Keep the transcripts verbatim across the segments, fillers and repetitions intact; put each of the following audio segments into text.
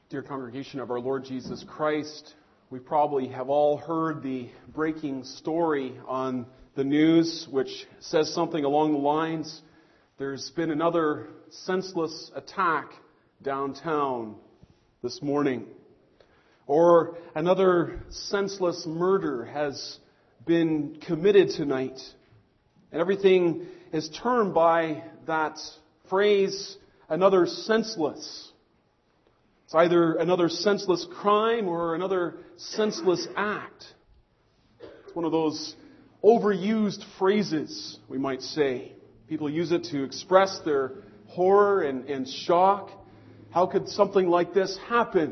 Dear congregation of our Lord Jesus Christ, we probably have all heard the breaking story on the news, which says something along the lines, there's been another senseless attack downtown this morning. Or another senseless murder has been committed tonight. And everything is termed by that phrase, another senseless. It's either another senseless crime or another senseless act. It's one of those overused phrases, we might say. People use it to express their horror and, and shock. How could something like this happen?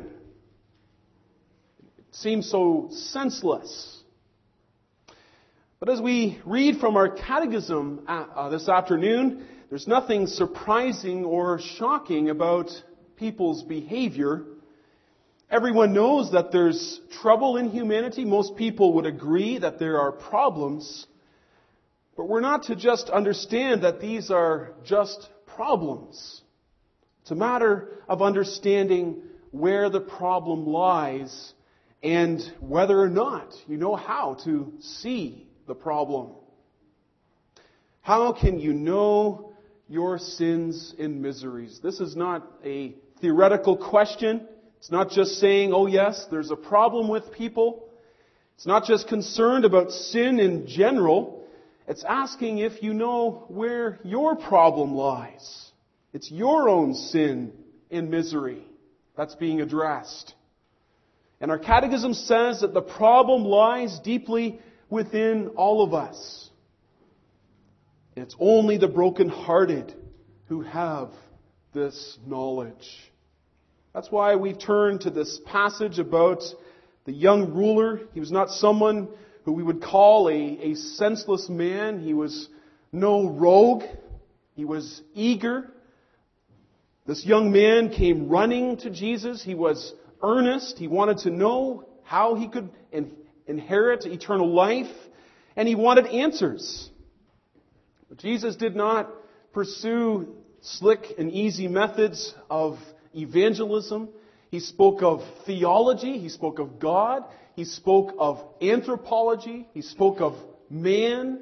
It seems so senseless. But as we read from our catechism uh, this afternoon, there's nothing surprising or shocking about people's behavior. Everyone knows that there's trouble in humanity. Most people would agree that there are problems. But we're not to just understand that these are just problems. It's a matter of understanding where the problem lies and whether or not you know how to see the problem. How can you know your sins and miseries? This is not a theoretical question. It's not just saying, oh yes, there's a problem with people. It's not just concerned about sin in general. It's asking if you know where your problem lies. It's your own sin and misery that's being addressed. And our catechism says that the problem lies deeply within all of us. And it's only the brokenhearted who have this knowledge. That's why we've turned to this passage about the young ruler. He was not someone who we would call a, a senseless man. He was no rogue. He was eager. This young man came running to Jesus. He was earnest. He wanted to know how he could in, inherit eternal life. And he wanted answers. But Jesus did not pursue slick and easy methods of evangelism. He spoke of theology. He spoke of God. He spoke of anthropology. He spoke of man.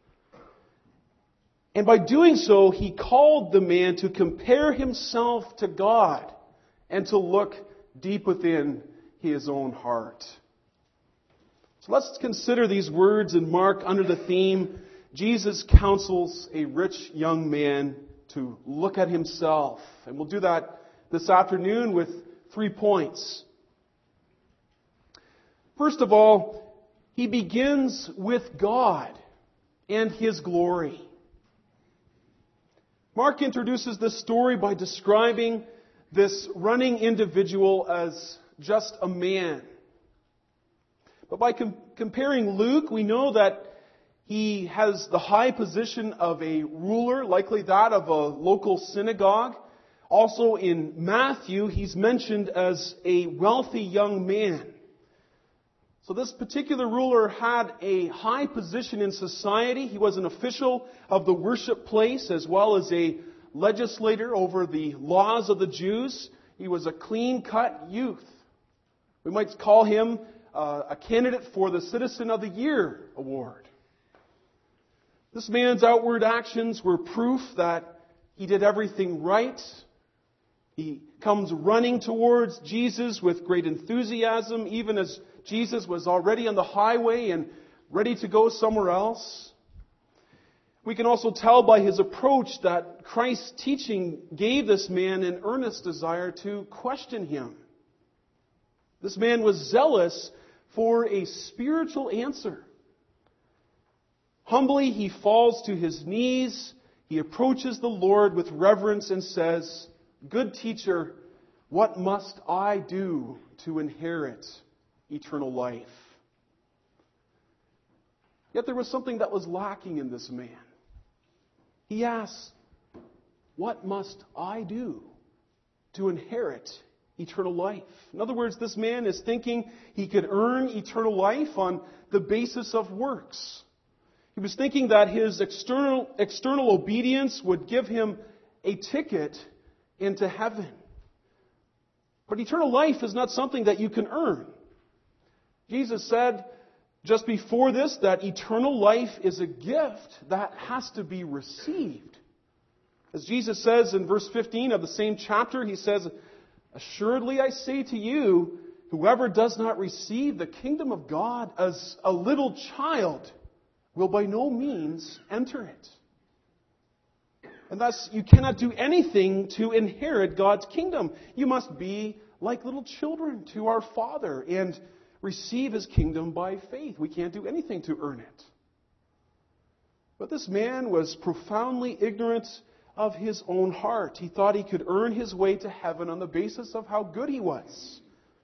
And by doing so, he called the man to compare himself to God and to look deep within his own heart. So let's consider these words in Mark under the theme, Jesus counsels a rich young man to look at himself. And we'll do that this afternoon with three points. First of all, he begins with God and His glory. Mark introduces this story by describing this running individual as just a man. But by com- comparing Luke, we know that he has the high position of a ruler, likely that of a local synagogue. Also in Matthew, he's mentioned as a wealthy young man. So this particular ruler had a high position in society. He was an official of the worship place as well as a legislator over the laws of the Jews. He was a clean-cut youth. We might call him uh, a candidate for the Citizen of the Year award. This man's outward actions were proof that he did everything right. He comes running towards Jesus with great enthusiasm, even as Jesus was already on the highway and ready to go somewhere else. We can also tell by his approach that Christ's teaching gave this man an earnest desire to question him. This man was zealous for a spiritual answer. Humbly, he falls to his knees. He approaches the Lord with reverence and says, "Good teacher, what must I do to inherit eternal life?" Yet there was something that was lacking in this man. He asks, "What must I do to inherit eternal life?" In other words, this man is thinking he could earn eternal life on the basis of works. He was thinking that his external, external obedience would give him a ticket into heaven. But eternal life is not something that you can earn. Jesus said just before this that eternal life is a gift that has to be received. As Jesus says in verse fifteen of the same chapter, He says, "Assuredly I say to you, whoever does not receive the kingdom of God as a little child will by no means enter it." And thus, you cannot do anything to inherit God's kingdom. You must be like little children to our Father and receive His kingdom by faith. We can't do anything to earn it. But this man was profoundly ignorant of his own heart. He thought he could earn his way to heaven on the basis of how good he was.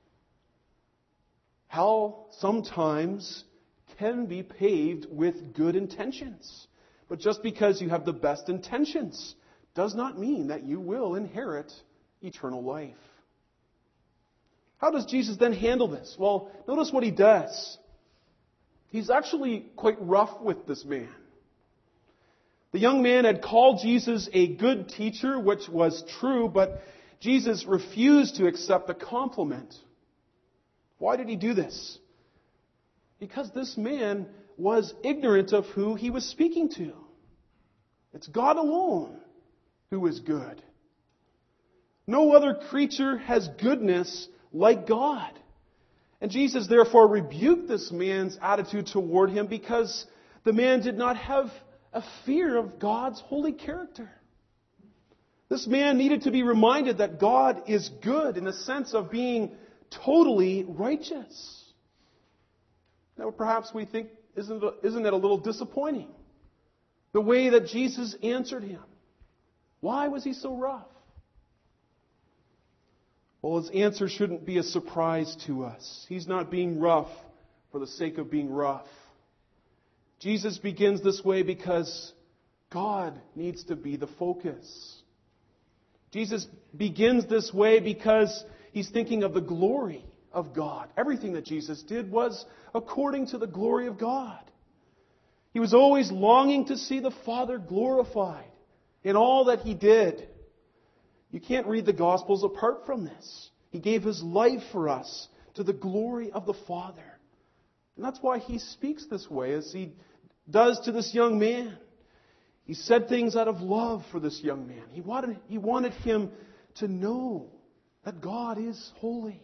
Hell sometimes can be paved with good intentions. But just because you have the best intentions does not mean that you will inherit eternal life. How does Jesus then handle this? Well, notice what He does. He's actually quite rough with this man. The young man had called Jesus a good teacher, which was true, but Jesus refused to accept the compliment. Why did He do this? Because this man was ignorant of who he was speaking to. It's God alone who is good. No other creature has goodness like God. And Jesus therefore rebuked this man's attitude toward him because the man did not have a fear of God's holy character. This man needed to be reminded that God is good in the sense of being totally righteous. Now perhaps we think, isn't it, isn't it a little disappointing? The way that Jesus answered him. Why was He so rough? Well, His answer shouldn't be a surprise to us. He's not being rough for the sake of being rough. Jesus begins this way because God needs to be the focus. Jesus begins this way because He's thinking of the glory of God. Everything that Jesus did was according to the glory of God. He was always longing to see the Father glorified in all that He did. You can't read the Gospels apart from this. He gave His life for us to the glory of the Father. And that's why He speaks this way as He does to this young man. He said things out of love for this young man. He wanted, he wanted him to know that God is holy.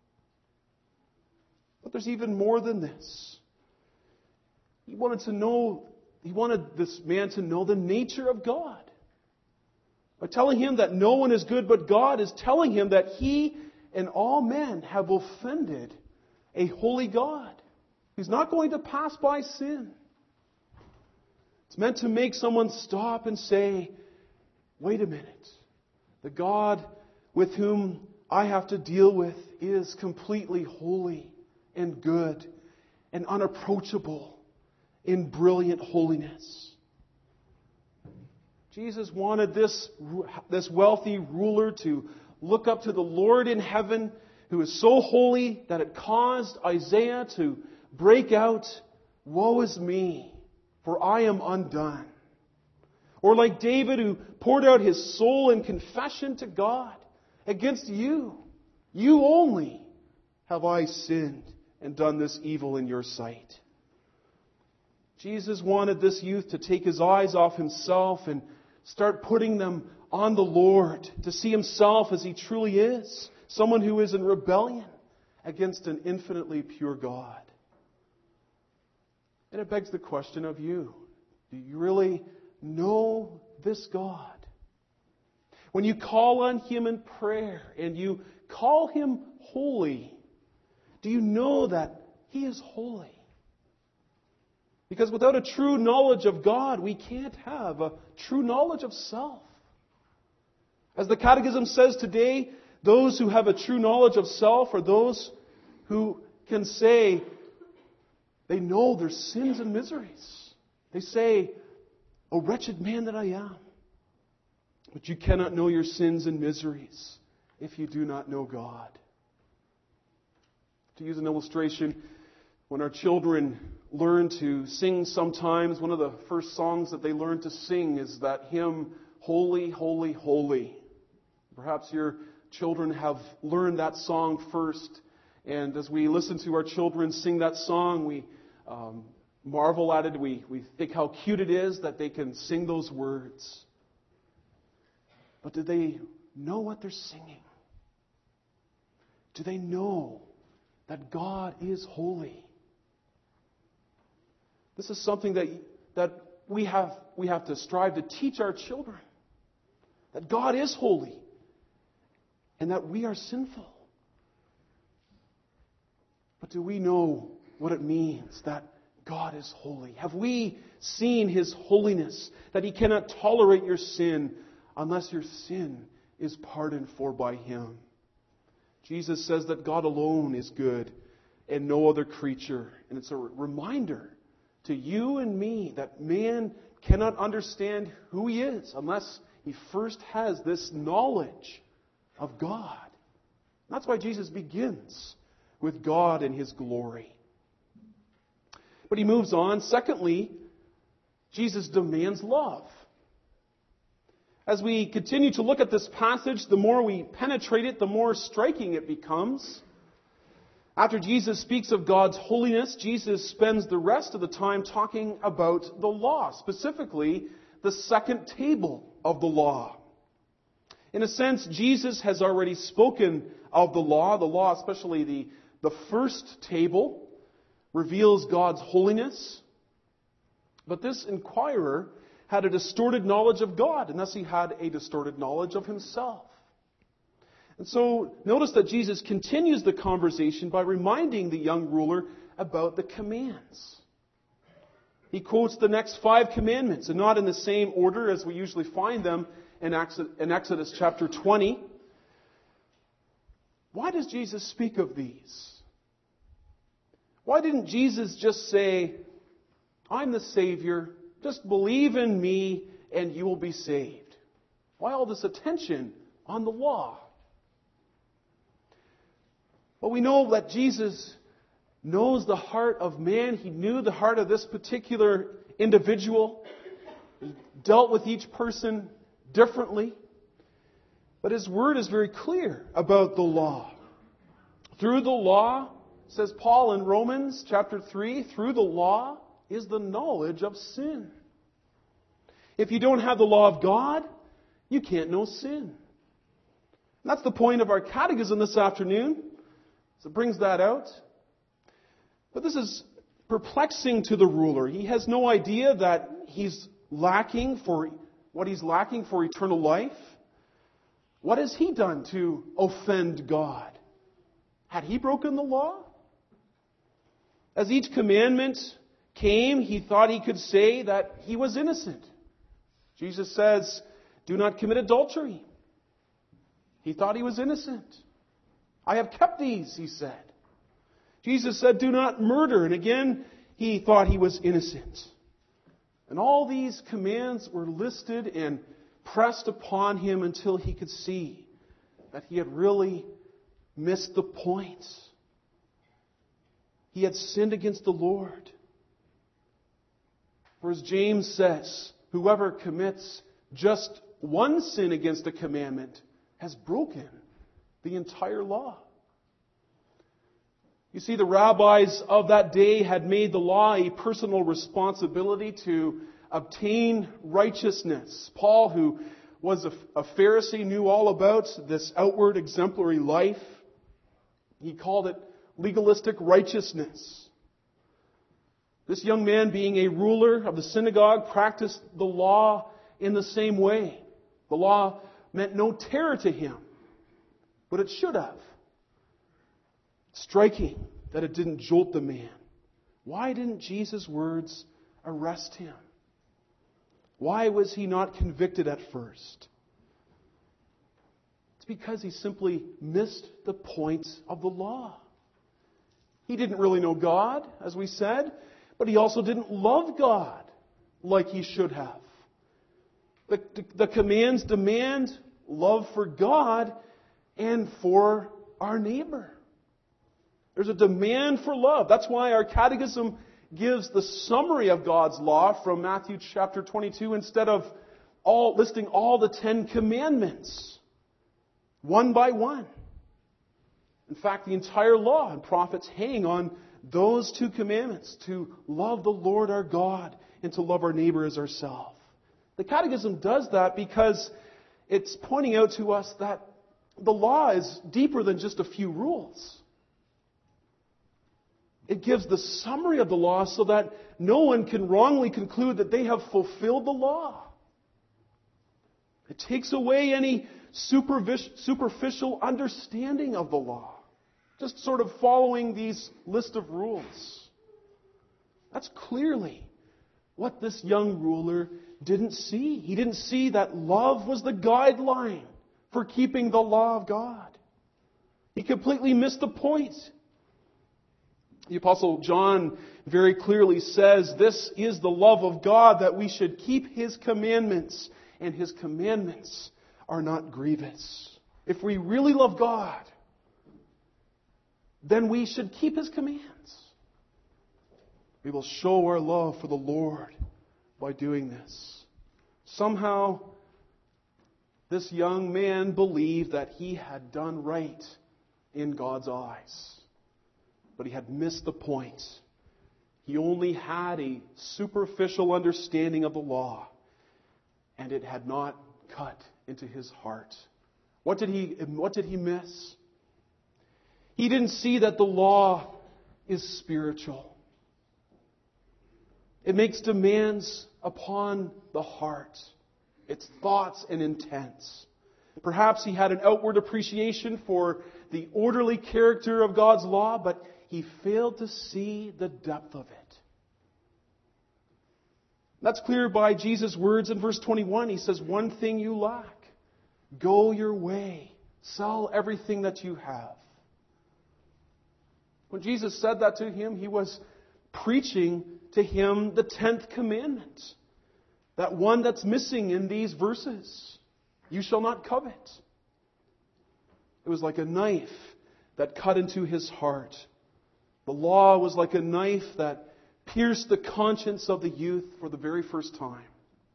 But there's even more than this. He wanted to know, he wanted this man to know the nature of God. By telling him that no one is good but God is telling him that he and all men have offended a holy God. He's not going to pass by sin. It's meant to make someone stop and say, wait a minute. The God with whom I have to deal with is completely holy and good and unapproachable in brilliant holiness. Jesus wanted this, this wealthy ruler to look up to the Lord in heaven, who is so holy that it caused Isaiah to break out, "Woe is me, for I am undone." Or like David, who poured out his soul in confession to God, "Against you, you only, have I sinned and done this evil in your sight." Jesus wanted this youth to take his eyes off himself and start putting them on the Lord, to see himself as he truly is, someone who is in rebellion against an infinitely pure God. And it begs the question of you. Do you really know this God? When you call on Him in prayer and you call Him holy, do you know that He is holy? Because without a true knowledge of God, we can't have a true knowledge of self. As the Catechism says today, those who have a true knowledge of self are those who can say they know their sins and miseries. They say, "O wretched man that I am." But you cannot know your sins and miseries if you do not know God. To use an illustration, when our children learn to sing sometimes, one of the first songs that they learn to sing is that hymn, "Holy, Holy, Holy." Perhaps your children have learned that song first. And as we listen to our children sing that song, we um, marvel at it. We, we think how cute it is that they can sing those words. But do they know what they're singing? Do they know that God is holy? This is something that, that we have, we have to strive to teach our children. That God is holy and that we are sinful. But do we know what it means that God is holy? Have we seen His holiness, that He cannot tolerate your sin unless your sin is pardoned for by Him? Jesus says that God alone is good and no other creature. And it's a reminder to you and me that man cannot understand who he is unless he first has this knowledge of God. That's why Jesus begins with God and His glory. But He moves on. Secondly, Jesus demands love. As we continue to look at this passage, the more we penetrate it, the more striking it becomes. After Jesus speaks of God's holiness, Jesus spends the rest of the time talking about the law, specifically the second table of the law. In a sense, Jesus has already spoken of the law. The law, especially the, the first table, reveals God's holiness. But this inquirer had a distorted knowledge of God, and thus he had a distorted knowledge of himself. And so notice that Jesus continues the conversation by reminding the young ruler about the commands. He quotes the next five commandments, and not in the same order as we usually find them in Exodus chapter twenty. Why does Jesus speak of these? Why didn't Jesus just say, I'm the Savior, just believe in me and you will be saved? Why all this attention on the law? Well, we know that Jesus knows the heart of man. He knew the heart of this particular individual. He dealt with each person differently. But His Word is very clear about the law. Through the law, says Paul in Romans chapter three, through the law is the knowledge of sin. If you don't have the law of God, you can't know sin. And that's the point of our catechism this afternoon. So it brings that out. But this is perplexing to the ruler. He has no idea that he's lacking for what he's lacking for eternal life. What has he done to offend God? Had he broken the law? As each commandment came, he thought he could say that he was innocent. Jesus says, do not commit adultery. He thought he was innocent. I have kept these, he said. Jesus said, do not murder. And again, he thought he was innocent. And all these commands were listed and pressed upon him until he could see that he had really missed the point. He had sinned against the Lord. For as James says, whoever commits just one sin against a commandment has broken the entire law. You see, the rabbis of that day had made the law a personal responsibility to obtain righteousness. Paul, who was a Pharisee, knew all about this outward exemplary life. He called it legalistic righteousness. This young man, being a ruler of the synagogue, practiced the law in the same way. The law meant no terror to him, but it should have. Striking that it didn't jolt the man. Why didn't Jesus' words arrest him? Why was he not convicted at first? It's because he simply missed the point of the law. He didn't really know God, as we said, but he also didn't love God like he should have. The, the, the commands demand love for God and for our neighbor. There's a demand for love. That's why our catechism gives the summary of God's law from Matthew chapter twenty-two instead of all listing all the Ten Commandments. one by one. In fact, the entire law and prophets hang on those two commandments, to love the Lord our God and to love our neighbor as ourselves. The Catechism does that because it's pointing out to us that the law is deeper than just a few rules. It gives the summary of the law so that no one can wrongly conclude that they have fulfilled the law. It takes away any superficial understanding of the law. Just sort of following these list of rules. That's clearly what this young ruler didn't see. He didn't see that love was the guideline for keeping the law of God. He completely missed the point. The Apostle John very clearly says, this is the love of God, that we should keep His commandments, and His commandments are not grievous. If we really love God, then we should keep His commands. We will show our love for the Lord by doing this. Somehow, this young man believed that he had done right in God's eyes. But he had missed the point. He only had a superficial understanding of the law, and it had not cut into his heart. What did he, what did he miss? He didn't see that the law is spiritual. It makes demands upon the heart, its thoughts and intents. Perhaps he had an outward appreciation for the orderly character of God's law, but he failed to see the depth of it. That's clear by Jesus' words in verse twenty-one. He says, one thing you lack. Go your way. Sell everything that you have. When Jesus said that to him, He was preaching to him the tenth commandment. That one that's missing in these verses. You shall not covet. It was like a knife that cut into his heart. The law was like a knife that pierced the conscience of the youth for the very first time.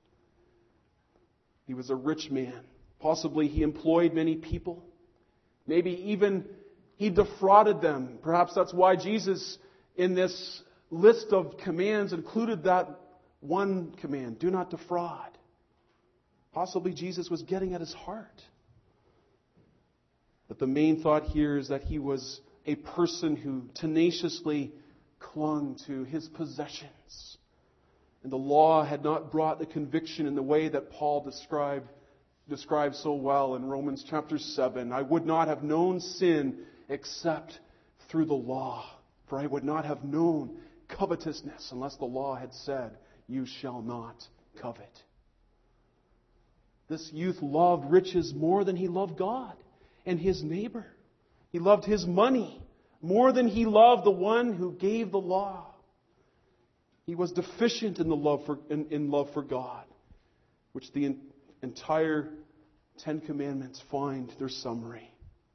He was a rich man. Possibly he employed many people. Maybe even he defrauded them. Perhaps that's why Jesus, in this list of commands, included that one command, do not defraud. Possibly Jesus was getting at his heart. But the main thought here is that he was a person who tenaciously clung to his possessions. And the law had not brought the conviction in the way that Paul described, described so well in Romans chapter seven. I would not have known sin except through the law. For I would not have known covetousness unless the law had said, you shall not covet. This youth loved riches more than he loved God and his neighbor. He loved his money more than he loved the one who gave the law. He was deficient in the love for in, in love for God, which the in, entire Ten Commandments find their summary.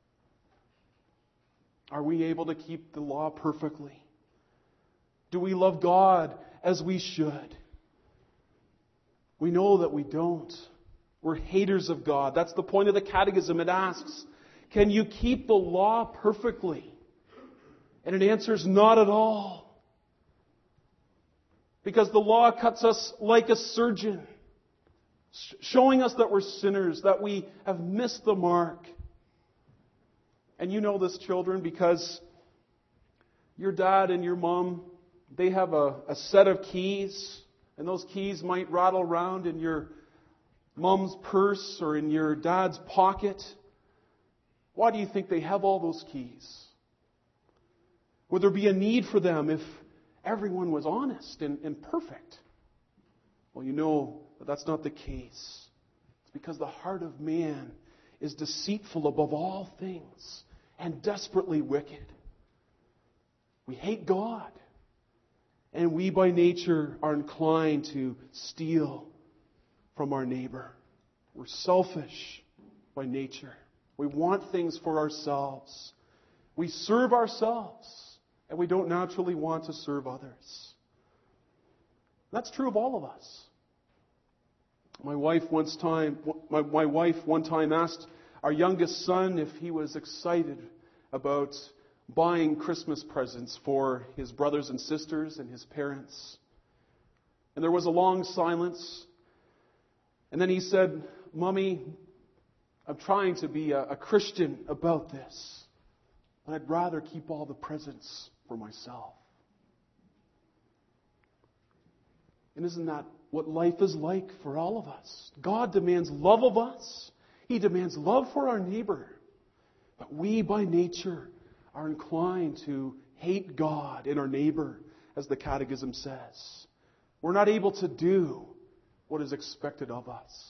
Are we able to keep the law perfectly? Do we love God as we should? We know that we don't. We're haters of God. That's the point of the Catechism. It asks, can you keep the law perfectly? And it answers, not at all. Because the law cuts us like a surgeon, showing us that we're sinners, that we have missed the mark. And you know this, children, because your dad and your mom, they have a, a set of keys, and those keys might rattle around in your mom's purse or in your dad's pocket. Why do you think they have all those keys? Would there be a need for them if everyone was honest and, and perfect? Well, you know that that's not the case. It's because the heart of man is deceitful above all things and desperately wicked. We hate God. And we by nature are inclined to steal from our neighbor. We're selfish by nature. We want things for ourselves. We serve ourselves, and we don't naturally want to serve others. That's true of all of us. My wife once time, my, my wife one time asked our youngest son if he was excited about buying Christmas presents for his brothers and sisters and his parents. And there was a long silence. And then he said, "Mommy, I'm trying to be a, a Christian about this, but I'd rather keep all the presents for myself." And isn't that what life is like for all of us? God demands love of us. He demands love for our neighbor. But we, by nature, are inclined to hate God and our neighbor, as the Catechism says. We're not able to do what is expected of us.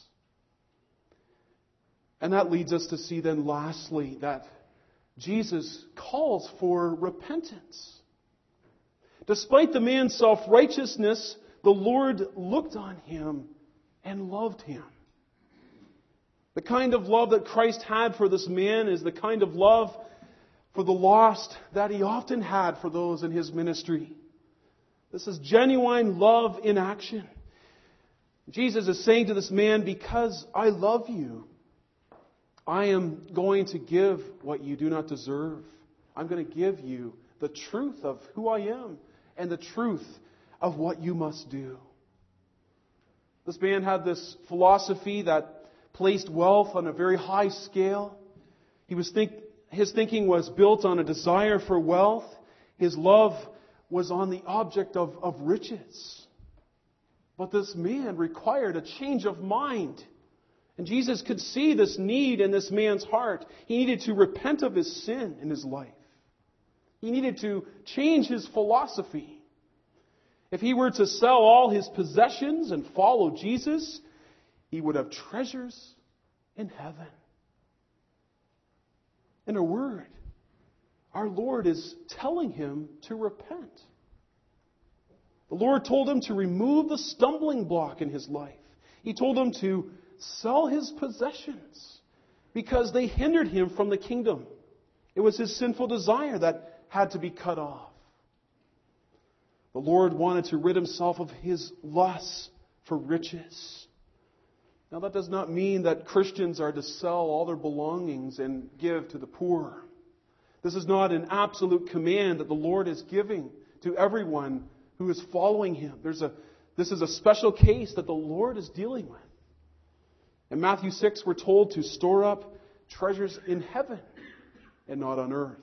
And that leads us to see then lastly that Jesus calls for repentance. Despite the man's self-righteousness, the Lord looked on him and loved him. The kind of love that Christ had for this man is the kind of love for the lost that he often had for those in his ministry. This is genuine love in action. Jesus is saying to this man, "Because I love you, I am going to give what you do not deserve. I'm going to give you the truth of who I am and the truth of what you must do." This man had this philosophy that placed wealth on a very high scale. He was think, his thinking was built on a desire for wealth. His love was on the object of, of riches. But this man required a change of mind. And Jesus could see this need in this man's heart. He needed to repent of his sin in his life. He needed to change his philosophy. If he were to sell all his possessions and follow Jesus, he would have treasures in heaven. In a word, our Lord is telling him to repent. The Lord told him to remove the stumbling block in his life. He told him to sell his possessions because they hindered him from the kingdom. It was his sinful desire that had to be cut off. The Lord wanted to rid himself of his lust for riches. Now, that does not mean that Christians are to sell all their belongings and give to the poor. This is not an absolute command that the Lord is giving to everyone who is following Him. There's a, this is a special case that the Lord is dealing with. In Matthew six, we're told to store up treasures in heaven and not on earth.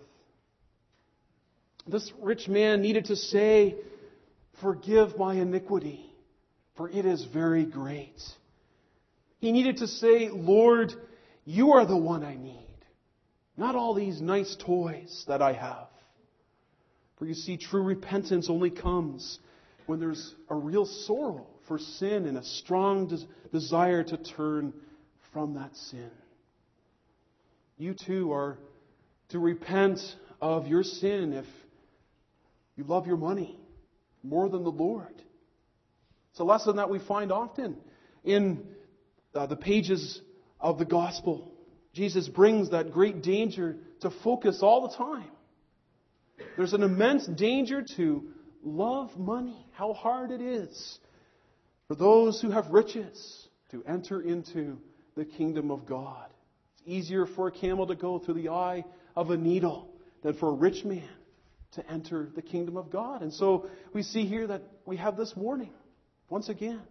This rich man needed to say, "Forgive my iniquity, for it is very great." He needed to say, "Lord, you are the one I need, not all these nice toys that I have." For you see, true repentance only comes when there's a real sorrow for sin and a strong des- desire to turn from that sin. You too are to repent of your sin if you love your money more than the Lord. It's a lesson that we find often in uh, the pages of the gospel. Jesus brings that great danger to focus all the time. There's an immense danger to love money. How hard it is for those who have riches to enter into the kingdom of God. It's easier for a camel to go through the eye of a needle than for a rich man to enter the kingdom of God. And so we see here that we have this warning once again.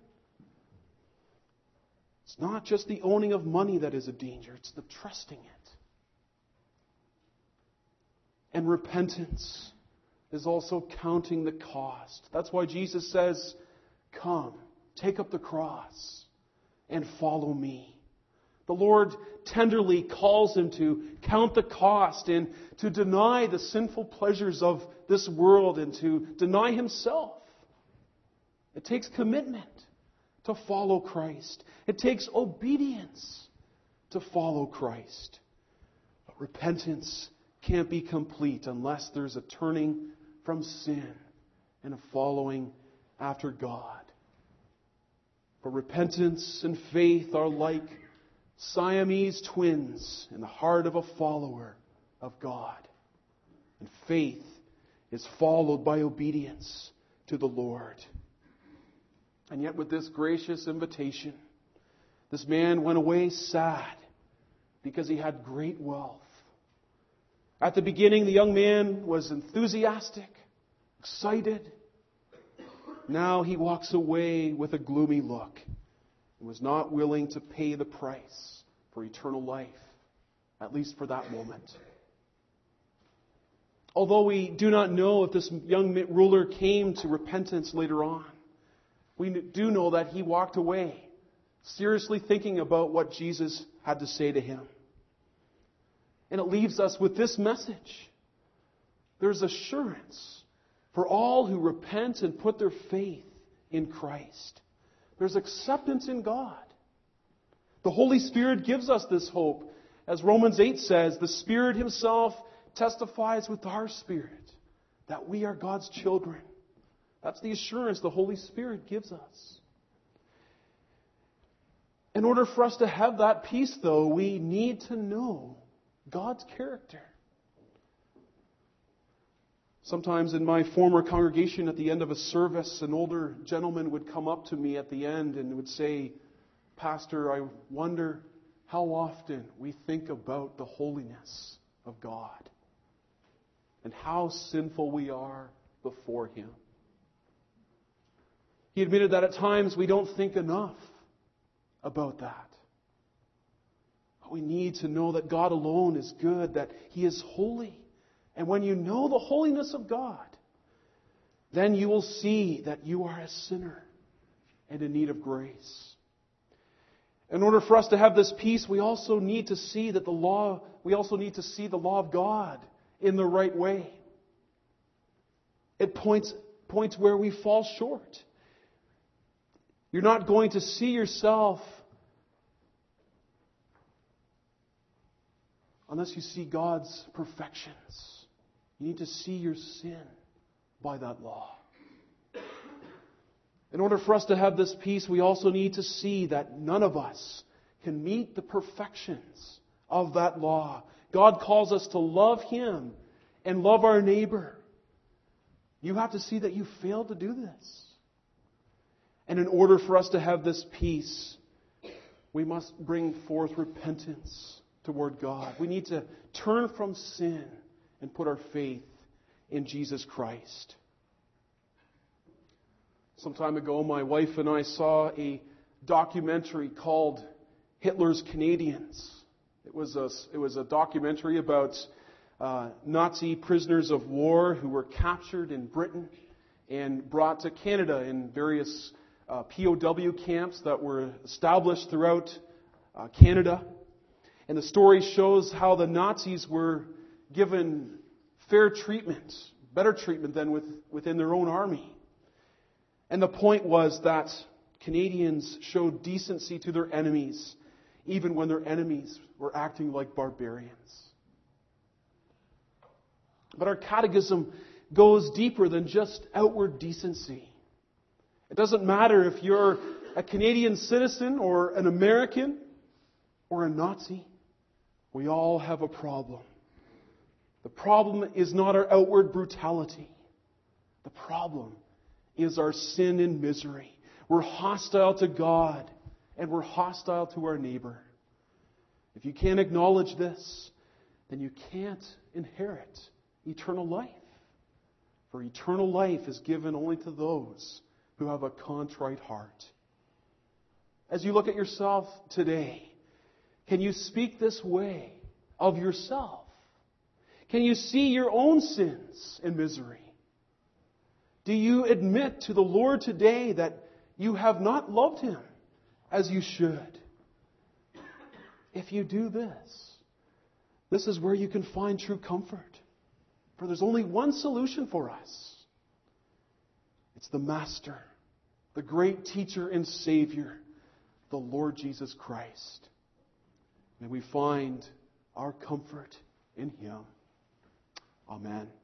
It's not just the owning of money that is a danger, it's the trusting it. And repentance is also counting the cost. That's why Jesus says, "Come, take up the cross and follow me." The Lord tenderly calls him to count the cost and to deny the sinful pleasures of this world and to deny himself. It takes commitment to follow Christ. It takes obedience to follow Christ. But repentance can't be complete unless there's a turning from sin and a following after God. For repentance and faith are like Siamese twins in the heart of a follower of God. And faith is followed by obedience to the Lord. And yet with this gracious invitation, this man went away sad, because he had great wealth. At the beginning, the young man was enthusiastic, excited. Now he walks away with a gloomy look and was not willing to pay the price for eternal life, at least for that moment. Although we do not know if this young ruler came to repentance later on, we do know that he walked away, seriously thinking about what Jesus had to say to him. And it leaves us with this message. There's assurance for all who repent and put their faith in Christ. There's acceptance in God. The Holy Spirit gives us this hope. As Romans eight says, the Spirit Himself testifies with our spirit that we are God's children. That's the assurance the Holy Spirit gives us. In order for us to have that peace, though, we need to know God's character. Sometimes in my former congregation, at the end of a service, an older gentleman would come up to me at the end and would say, "Pastor, I wonder how often we think about the holiness of God and how sinful we are before Him." He admitted that at times we don't think enough about that. But we need to know that God alone is good, that He is holy. And when you know the holiness of God, then you will see that you are a sinner and in need of grace. In order for us to have this peace, we also need to see that the law, we also need to see the law of God in the right way. It points, points where we fall short. You're not going to see yourself unless you see God's perfections. You need to see your sin by that law. In order for us to have this peace, we also need to see that none of us can meet the perfections of that law. God calls us to love Him and love our neighbor. You have to see that you failed to do this. And in order for us to have this peace, we must bring forth repentance toward God. We need to turn from sin and put our faith in Jesus Christ. Some time ago, my wife and I saw a documentary called Hitler's Canadians. It was a, it was a documentary about uh, Nazi prisoners of war who were captured in Britain and brought to Canada in various uh, P O W camps that were established throughout uh, Canada. And the story shows how the Nazis were given fair treatment, better treatment than with, within their own army. And the point was that Canadians showed decency to their enemies, even when their enemies were acting like barbarians. But our catechism goes deeper than just outward decency. It doesn't matter if you're a Canadian citizen or an American or a Nazi. We all have a problem. The problem is not our outward brutality. The problem is our sin and misery. We're hostile to God and we're hostile to our neighbor. If you can't acknowledge this, then you can't inherit eternal life. For eternal life is given only to those who have a contrite heart. As you look at yourself today, can you speak this way of yourself? Can you see your own sins and misery? Do you admit to the Lord today that you have not loved Him as you should? If you do this, this is where you can find true comfort. For there's only one solution for us. It's the Master, the great teacher and Savior, the Lord Jesus Christ. May we find our comfort in Him. Amen.